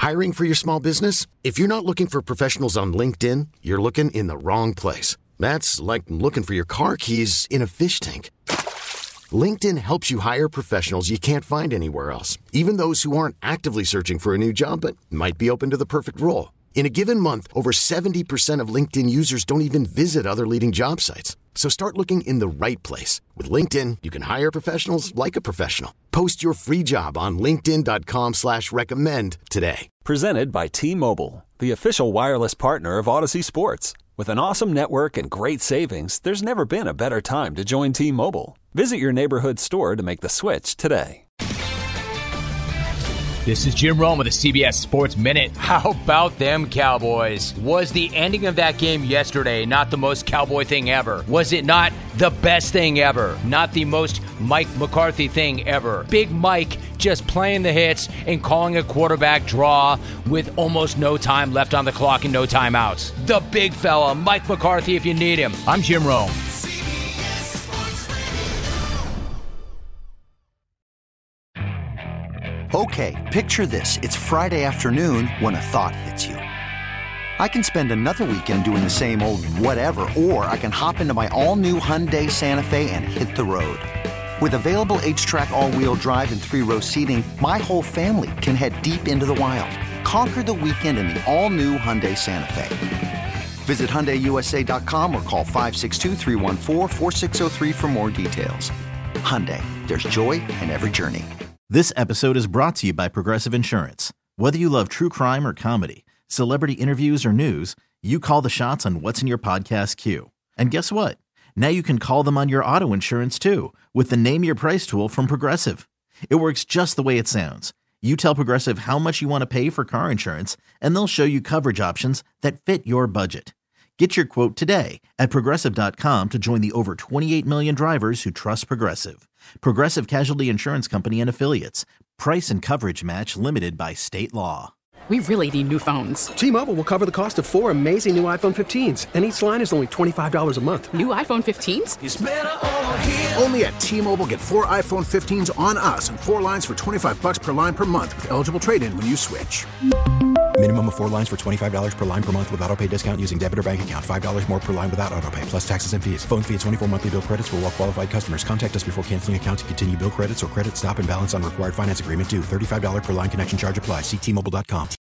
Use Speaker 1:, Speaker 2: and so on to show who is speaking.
Speaker 1: Hiring for your small business? If you're not looking for professionals on LinkedIn, you're looking in the wrong place. That's like looking for your car keys in a fish tank. LinkedIn helps you hire professionals you can't find anywhere else, even those who aren't actively searching for a new job but might be open to the perfect role. In a given month, over 70% of LinkedIn users don't even visit other leading job sites. So start looking in the right place. With LinkedIn, you can hire professionals like a professional. Post your free job on linkedin.com/recommend today.
Speaker 2: Presented by T-Mobile, the official wireless partner of Odyssey Sports. With an awesome network and great savings, there's never been a better time to join T-Mobile. Visit your neighborhood store to make the switch today.
Speaker 3: This is Jim Rome with the CBS Sports Minute. How about them Cowboys? Was the ending of that game yesterday not the most Cowboy thing ever? Was it not the best thing ever? Not the most Mike McCarthy thing ever? Big Mike just playing the hits and calling a quarterback draw with almost no time left on the clock and no timeouts. The big fella, Mike McCarthy, if you need him. I'm Jim Rome.
Speaker 4: Okay, picture this. It's Friday afternoon when a thought hits you. I can spend another weekend doing the same old whatever, or I can hop into my all-new Hyundai Santa Fe and hit the road. With available H-Track all-wheel drive and 3-row seating, my whole family can head deep into the wild. Conquer the weekend in the all-new Hyundai Santa Fe. Visit HyundaiUSA.com or call 562-314-4603 for more details. Hyundai, there's joy in every journey.
Speaker 5: This episode is brought to you by Progressive Insurance. Whether you love true crime or comedy, celebrity interviews or news, you call the shots on what's in your podcast queue. And guess what? Now you can call them on your auto insurance too with the Name Your Price tool from Progressive. It works just the way it sounds. You tell Progressive how much you want to pay for car insurance, and they'll show you coverage options that fit your budget. Get your quote today at Progressive.com to join the over 28 million drivers who trust Progressive. Progressive Casualty Insurance Company and Affiliates. Price and coverage match limited by state law.
Speaker 6: We really need new phones.
Speaker 7: T-Mobile will cover the cost of 4 amazing new iPhone 15s, and each line is only $25 a month.
Speaker 6: New iPhone 15s?
Speaker 8: It's better over here. Only at T-Mobile, get 4 iPhone 15s on us and 4 lines for $25 per line per month with eligible trade-in when you switch.
Speaker 9: Minimum of 4 lines for $25 per line per month with autopay discount using debit or bank account. $5 more per line without autopay, plus taxes and fees. Phone fee at 24 monthly bill credits for well-qualified customers. Contact us before canceling account to continue bill credits or credit stop and balance on required finance agreement due. $35 per line connection charge applies. See T-Mobile.com.